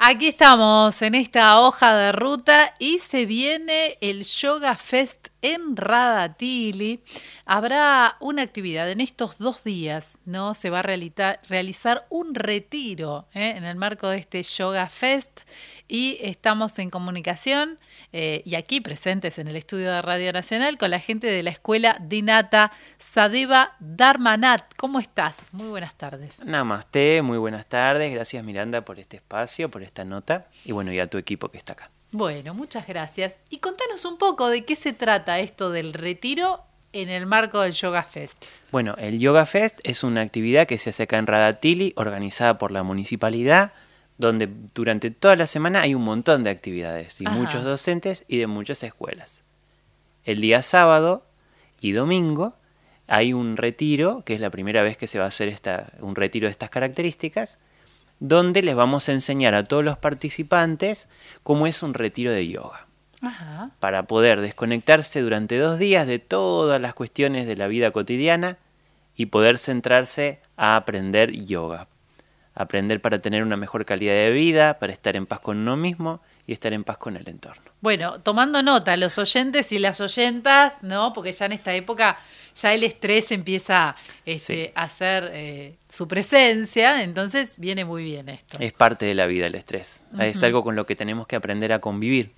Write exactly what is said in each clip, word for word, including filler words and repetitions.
Aquí estamos en esta hoja de ruta y se viene el Yoga Fest en Radatili. Habrá una actividad en estos dos días, ¿no? Se va a realizar, realizar un retiro ¿eh? en el marco de este Yoga Fest y estamos en comunicación eh, y aquí presentes en el estudio de Radio Nacional con la gente de la Escuela Dinata Sadeva Dharmanat. ¿Cómo estás? Muy buenas tardes. Namaste, muy buenas tardes. Gracias, Miranda, por este espacio, por esta nota y bueno, y a tu equipo que está acá. Bueno, muchas gracias. Y contanos un poco de qué se trata esto del retiro en el marco del Yoga Fest. Bueno, el Yoga Fest es una actividad que se hace acá en Radatili, organizada por la municipalidad, donde durante toda la semana hay un montón de actividades y Ajá. muchos docentes y de muchas escuelas. El día sábado y domingo hay un retiro, que es la primera vez que se va a hacer esta, un retiro de estas características, donde les vamos a enseñar a todos los participantes cómo es un retiro de yoga. Ajá. Para poder desconectarse durante dos días de todas las cuestiones de la vida cotidiana y poder centrarse a aprender yoga. Aprender para tener una mejor calidad de vida, para estar en paz con uno mismo y estar en paz con el entorno. Bueno, tomando nota, los oyentes y las oyentas, ¿no? Porque ya en esta época ya el estrés empieza este, sí. a hacer eh, su presencia, entonces viene muy bien esto. Es parte de la vida el estrés, uh-huh. es algo con lo que tenemos que aprender a convivir.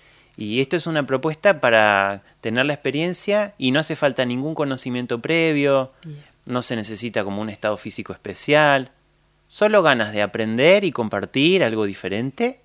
Y esto es una propuesta para tener la experiencia y no hace falta ningún conocimiento previo, bien. No se necesita como un estado físico especial, solo ganas de aprender y compartir algo diferente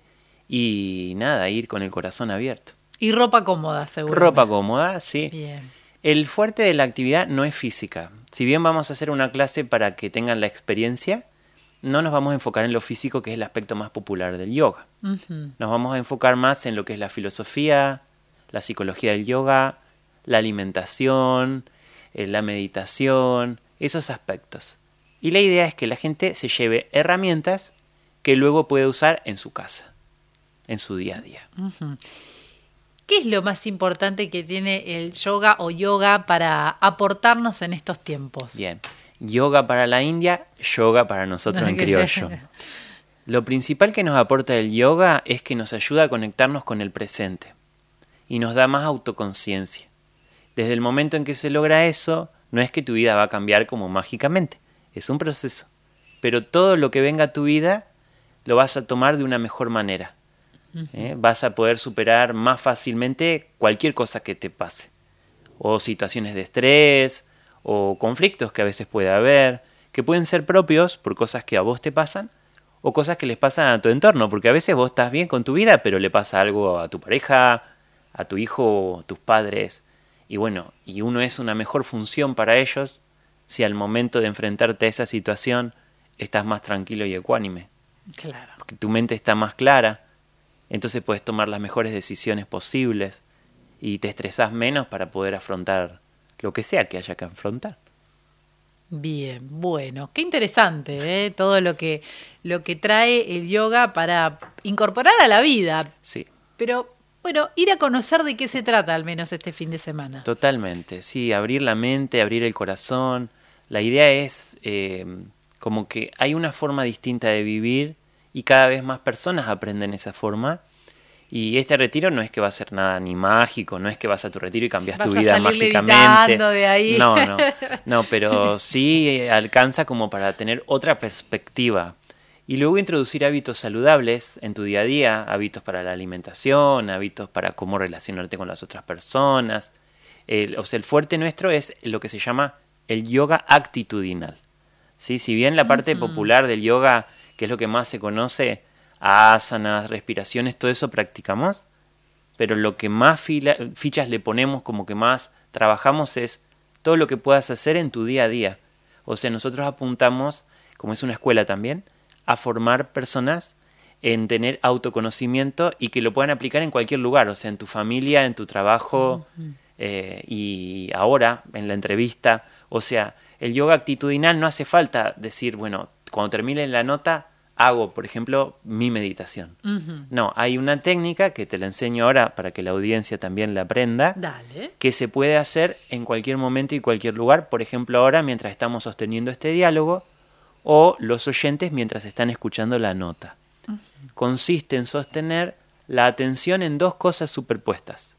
y nada, ir con el corazón abierto. Y ropa cómoda, seguro. Ropa cómoda, sí. Bien. El fuerte de la actividad no es física. Si bien vamos a hacer una clase para que tengan la experiencia, no nos vamos a enfocar en lo físico, que es el aspecto más popular del yoga. Uh-huh. Nos vamos a enfocar más en lo que es la filosofía, la psicología del yoga, la alimentación, eh, la meditación, esos aspectos. Y la idea es que la gente se lleve herramientas que luego puede usar en su casa, en su día a día. Uh-huh. ¿Qué es lo más importante que tiene el yoga o yoga para aportarnos en estos tiempos? Bien, yoga para la India, yoga para nosotros en criollo. Lo principal que nos aporta el yoga es que nos ayuda a conectarnos con el presente y nos da más autoconciencia. Desde el momento en que se logra eso, no es que tu vida va a cambiar como mágicamente, es un proceso. Pero todo lo que venga a tu vida lo vas a tomar de una mejor manera. ¿Eh? Vas a poder superar más fácilmente cualquier cosa que te pase, o situaciones de estrés, o conflictos que a veces puede haber, que pueden ser propios por cosas que a vos te pasan, o cosas que les pasan a tu entorno, porque a veces vos estás bien con tu vida, pero le pasa algo a tu pareja, a tu hijo, a tus padres, y bueno, y uno es una mejor función para ellos si al momento de enfrentarte a esa situación estás más tranquilo y ecuánime. Claro. Porque tu mente está más clara. Entonces puedes tomar las mejores decisiones posibles y te estresás menos para poder afrontar lo que sea que haya que afrontar. Bien, bueno, qué interesante, ¿eh? Todo lo que, lo que trae el yoga para incorporar a la vida. Sí. Pero, bueno, ir a conocer de qué se trata al menos este fin de semana. Totalmente, sí, abrir la mente, abrir el corazón. La idea es eh, como que hay una forma distinta de vivir y cada vez más personas aprenden esa forma. Y este retiro no es que va a ser nada ni mágico, no es que vas a tu retiro y cambias vas tu vida a salir mágicamente. De ahí. No, no, no, pero sí alcanza como para tener otra perspectiva. Y luego introducir hábitos saludables en tu día a día, hábitos para la alimentación, hábitos para cómo relacionarte con las otras personas. El, o sea, el fuerte nuestro es lo que se llama el yoga actitudinal. ¿Sí? Si bien la parte uh-huh. popular del yoga, que es lo que más se conoce, asanas, respiraciones, todo eso practicamos, pero lo que más fila, fichas le ponemos, como que más trabajamos, es todo lo que puedas hacer en tu día a día. O sea, nosotros apuntamos, como es una escuela también, a formar personas en tener autoconocimiento y que lo puedan aplicar en cualquier lugar, o sea, en tu familia, en tu trabajo, uh-huh. eh, y ahora, en la entrevista. O sea, el yoga actitudinal no hace falta decir, bueno, cuando termine la nota, hago, por ejemplo, mi meditación. Uh-huh. No, hay una técnica que te la enseño ahora para que la audiencia también la aprenda. Dale. Que se puede hacer en cualquier momento y cualquier lugar. Por ejemplo, ahora mientras estamos sosteniendo este diálogo o los oyentes mientras están escuchando la nota. Uh-huh. consiste en sostener la atención en dos cosas superpuestas.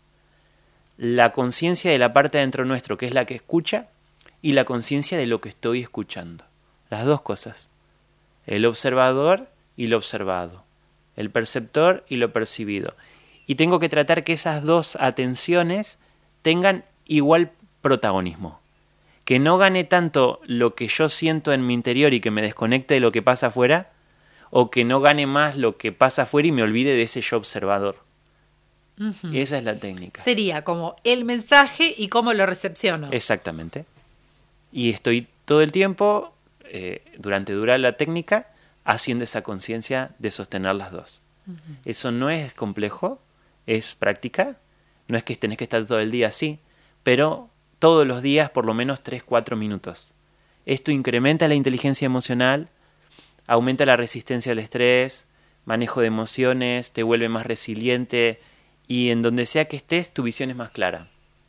La conciencia de la parte dentro nuestro, que es la que escucha, y la conciencia de lo que estoy escuchando. Las dos cosas. El observador y lo observado. El perceptor y lo percibido. Y tengo que tratar que esas dos atenciones tengan igual protagonismo. Que no gane tanto lo que yo siento en mi interior y que me desconecte de lo que pasa afuera, o que no gane más lo que pasa afuera y me olvide de ese yo observador. Uh-huh. Esa es la técnica. Sería como el mensaje y cómo lo recepciono. Exactamente. Y estoy todo el tiempo, eh, durante dura la técnica, haciendo esa conciencia de sostener las dos. Uh-huh. Eso no es complejo, es práctica. No es que tenés que estar todo el día así, pero todos los días por lo menos tres a cuatro minutos. Esto incrementa la inteligencia emocional, aumenta la resistencia al estrés, manejo de emociones, te vuelve más resiliente y en donde sea que estés tu visión es más clara.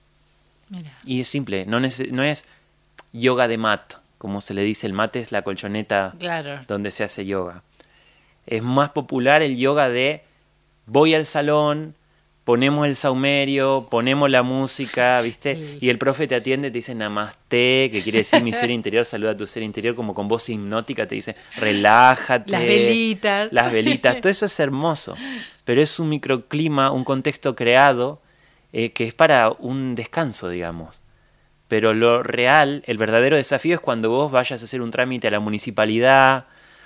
Mira. Y es simple, no, nece- no es yoga de mat, como se le dice, el mat es la colchoneta claro. donde se hace yoga. Es más popular el yoga de voy al salón, ponemos el saumerio, ponemos la música, ¿viste? Sí. Y el profe te atiende, te dice namaste, que quiere decir mi ser interior, saluda a tu ser interior, como con voz hipnótica te dice relájate. Las velitas. Las velitas, todo eso es hermoso, pero es un microclima, un contexto creado eh, que es para un descanso, digamos. Pero lo real, el verdadero desafío es cuando vos vayas a hacer un trámite a la municipalidad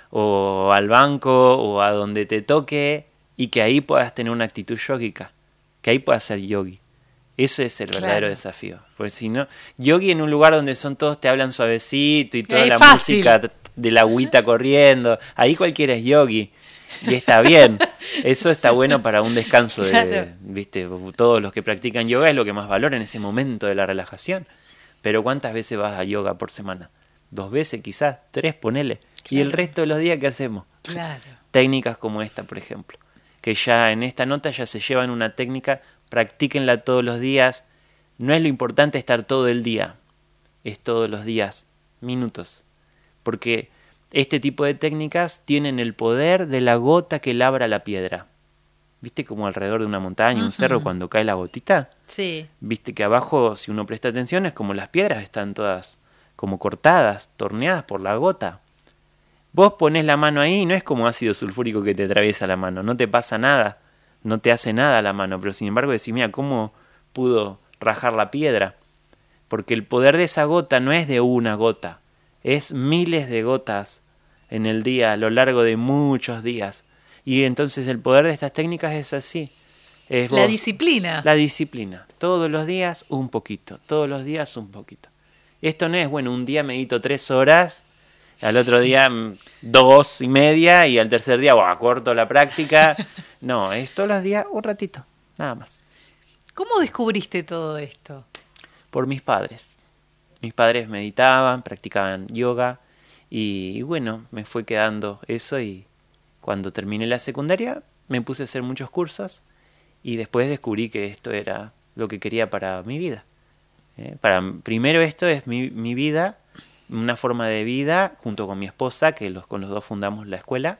o al banco o a donde te toque y que ahí puedas tener una actitud yógica. Que ahí puedas ser yogi. Ese es el claro. verdadero desafío. Porque si no, yogi en un lugar donde son todos te hablan suavecito y toda es la fácil. música de la agüita corriendo, ahí cualquiera es yogi. Y está bien. Eso está bueno para un descanso de, claro. ¿viste? Todos los que practican yoga es lo que más valoran en ese momento de la relajación. Pero ¿cuántas veces vas a yoga por semana? Dos veces quizás, tres, ponele. Claro. Y el resto de los días, ¿qué hacemos? Claro. Técnicas como esta, por ejemplo. Que ya en esta nota ya se llevan una técnica, practíquenla todos los días. No es lo importante estar todo el día, es todos los días, minutos. Porque este tipo de técnicas tienen el poder de la gota que labra la piedra. ¿Viste como alrededor de una montaña, uh-huh. un cerro, cuando cae la gotita? Sí. ¿Viste que abajo, si uno presta atención, es como las piedras están todas como cortadas, torneadas por la gota? Vos ponés la mano ahí y no es como ácido sulfúrico que te atraviesa la mano, no te pasa nada, no te hace nada la mano, pero sin embargo decís, mira, ¿cómo pudo rajar la piedra? Porque el poder de esa gota no es de una gota, es miles de gotas en el día, a lo largo de muchos días. Y entonces el poder de estas técnicas es así. Es la vos, disciplina. La disciplina. Todos los días un poquito, todos los días un poquito. Esto no es, bueno, un día medito tres horas, al otro día dos y media y al tercer día, wow, corto la práctica. No, es todos los días un ratito, nada más. ¿Cómo descubriste todo esto? Por mis padres. Mis padres meditaban, practicaban yoga y, y bueno, me fue quedando eso y cuando terminé la secundaria me puse a hacer muchos cursos y después descubrí que esto era lo que quería para mi vida. ¿Eh? Para, primero esto es mi, mi vida, una forma de vida junto con mi esposa, que los, con los dos fundamos la escuela,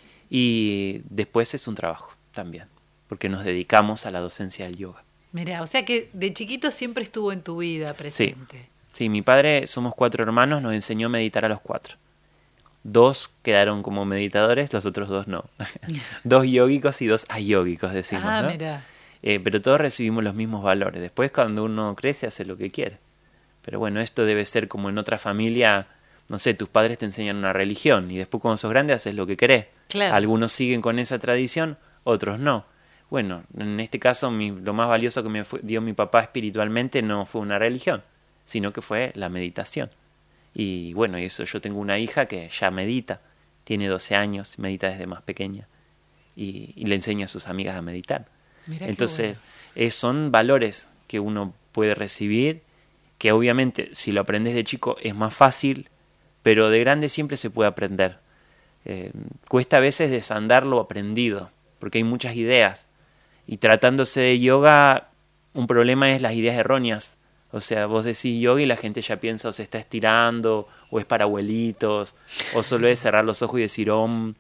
y después es un trabajo también, porque nos dedicamos a la docencia del yoga. Mirá, o sea que de chiquito siempre estuvo en tu vida presente. Sí, sí, mi padre, somos cuatro hermanos, nos enseñó a meditar a los cuatro. Dos quedaron como meditadores, los otros dos no. Dos yógicos y dos ayógicos, decimos, ah, ¿no? Mirá. Eh, pero todos recibimos los mismos valores. Después, cuando uno crece, hace lo que quiere. Pero bueno, esto debe ser como en otra familia, no sé, tus padres te enseñan una religión y después cuando sos grande haces lo que querés. Claro. Algunos siguen con esa tradición, otros no. Bueno, en este caso mi, lo más valioso que me fue, dio mi papá espiritualmente no fue una religión, sino que fue la meditación. Y bueno, y eso, yo tengo una hija que ya medita, tiene doce años, medita desde más pequeña y, y le enseña a sus amigas a meditar. Mirá. Entonces, bueno. eh, son valores que uno puede recibir, que obviamente si lo aprendes de chico es más fácil, pero de grande siempre se puede aprender. Eh, cuesta a veces desandar lo aprendido, porque hay muchas ideas. Y tratándose de yoga, un problema es las ideas erróneas. O sea, vos decís yoga y la gente ya piensa o se está estirando, o es para abuelitos, o solo es cerrar los ojos y decir om.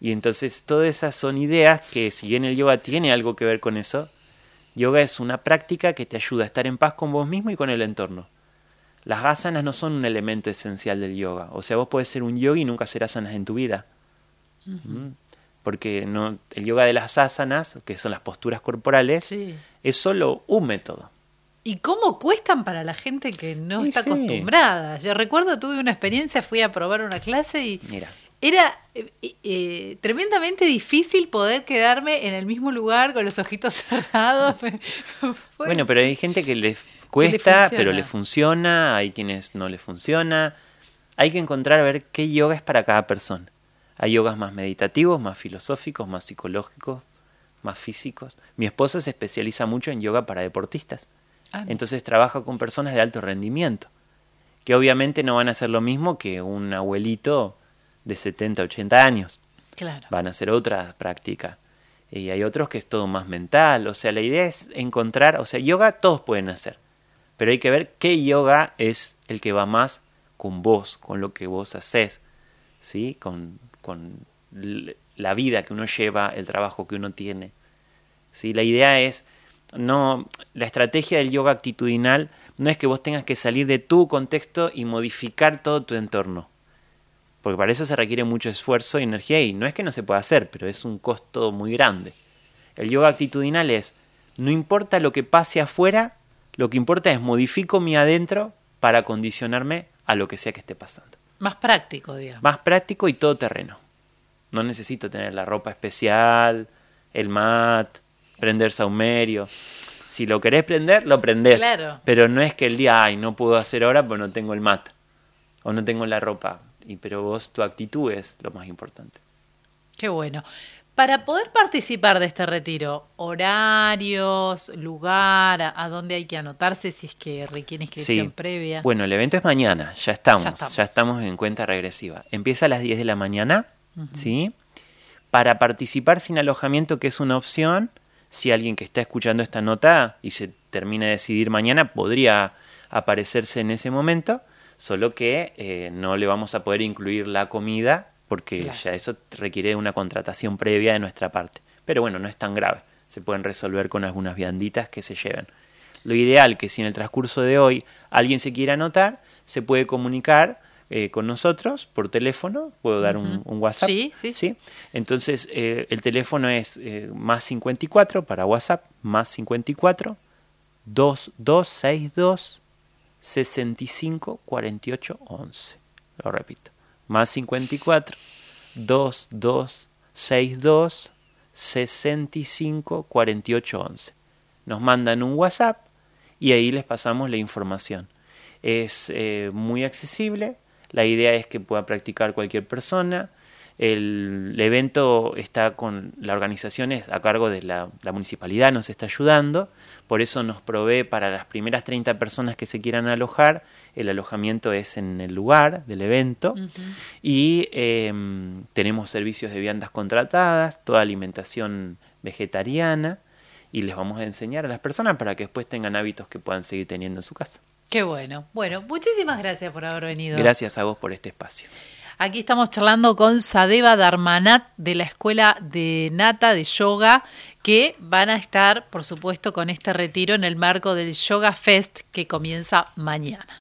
Y entonces todas esas son ideas que, si bien el yoga tiene algo que ver con eso, yoga es una práctica que te ayuda a estar en paz con vos mismo y con el entorno. Las asanas no son un elemento esencial del yoga. O sea, vos podés ser un yogi y nunca hacer asanas en tu vida. Uh-huh. Porque no, el yoga de las asanas, que son las posturas corporales, sí. es solo un método. ¿Y cómo cuestan para la gente que no sí, está sí. acostumbrada? Yo recuerdo, tuve una experiencia, fui a probar una clase y Mira. era eh, eh, tremendamente difícil poder quedarme en el mismo lugar con los ojitos cerrados. Bueno, pero hay gente que le cuesta, le pero le funciona, hay quienes no le funciona. Hay que encontrar a ver qué yoga es para cada persona. Hay yogas más meditativos, más filosóficos, más psicológicos, más físicos. Mi esposa se especializa mucho en yoga para deportistas. Ah, Entonces trabaja con personas de alto rendimiento, que obviamente no van a hacer lo mismo que un abuelito de setenta, ochenta años. Claro. Van a hacer otra práctica. Y hay otros que es todo más mental. O sea, la idea es encontrar, o sea, yoga todos pueden hacer, pero hay que ver qué yoga es el que va más con vos, con lo que vos haces, ¿sí? Con, con la vida que uno lleva, el trabajo que uno tiene. ¿Sí? La idea es, no, la estrategia del yoga actitudinal no es que vos tengas que salir de tu contexto y modificar todo tu entorno, porque para eso se requiere mucho esfuerzo y energía, y no es que no se pueda hacer, pero es un costo muy grande. El yoga actitudinal es, no importa lo que pase afuera, lo que importa es modifico mi adentro para condicionarme a lo que sea que esté pasando. Más práctico, digamos. Más práctico y todo terreno. No necesito tener la ropa especial, el mat, prender saumerio. Si lo querés prender, lo prendés. Claro. Pero no es que el día, ay, no puedo hacer ahora porque no tengo el mat. O no tengo la ropa. Y pero vos, tu actitud es lo más importante. Qué bueno. Para poder participar de este retiro, horarios, lugar, a, a dónde hay que anotarse si es que requiere inscripción sí. previa. Bueno, el evento es mañana, ya estamos, ya estamos, ya estamos en cuenta regresiva. Empieza a las diez de la mañana, uh-huh. ¿sí? Para participar sin alojamiento, que es una opción, si alguien que está escuchando esta nota y se termina de decidir mañana, podría aparecerse en ese momento, solo que eh, no le vamos a poder incluir la comida, porque claro. ya eso requiere de una contratación previa de nuestra parte. Pero bueno, no es tan grave. Se pueden resolver con algunas vianditas que se lleven. Lo ideal que si en el transcurso de hoy alguien se quiere anotar, se puede comunicar eh, con nosotros por teléfono. ¿Puedo dar uh-huh. un, un WhatsApp? Sí, sí. ¿Sí? Entonces, eh, el teléfono es eh, más cincuenta y cuatro para WhatsApp, más cincuenta y cuatro, dos dos seis dos, sesenta y cinco cuarenta y ocho once. Lo repito. Más cincuenta y cuatro, dos dos seis dos, sesenta y cinco cuarenta y ocho once. Nos mandan un WhatsApp y ahí les pasamos la información. Es eh, muy accesible. La idea es que pueda practicar cualquier persona. El, el evento está con la organización es a cargo de la, la municipalidad, nos está ayudando. Por eso nos provee para las primeras treinta personas que se quieran alojar. El alojamiento es en el lugar del evento. Uh-huh. Y eh, tenemos servicios de viandas contratadas, toda alimentación vegetariana. Y les vamos a enseñar a las personas para que después tengan hábitos que puedan seguir teniendo en su casa. Qué bueno. Bueno, muchísimas gracias por haber venido. Gracias a vos por este espacio. Aquí estamos charlando con Sadeva Dharmanat de la Escuela de Nata de Yoga, que van a estar, por supuesto, con este retiro en el marco del Yoga Fest que comienza mañana.